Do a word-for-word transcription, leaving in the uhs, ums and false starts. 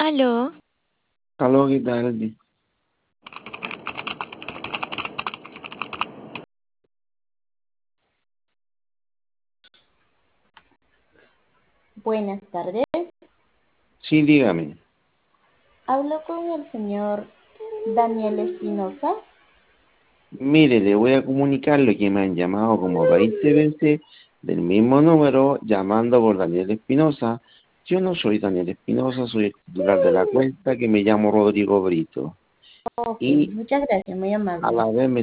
Aló, Aló, ¿qué tal? Buenas tardes. Sí, dígame. Hablo con el señor Daniel Espinosa. Mire, le voy a comunicar lo que me han llamado como veinte veces del mismo número, llamando por Daniel Espinosa. Yo no soy Daniel Espinosa, soy el titular de la cuenta, que me llamo Rodrigo Brito. Ok, Y muchas gracias, muy a amable. la vez me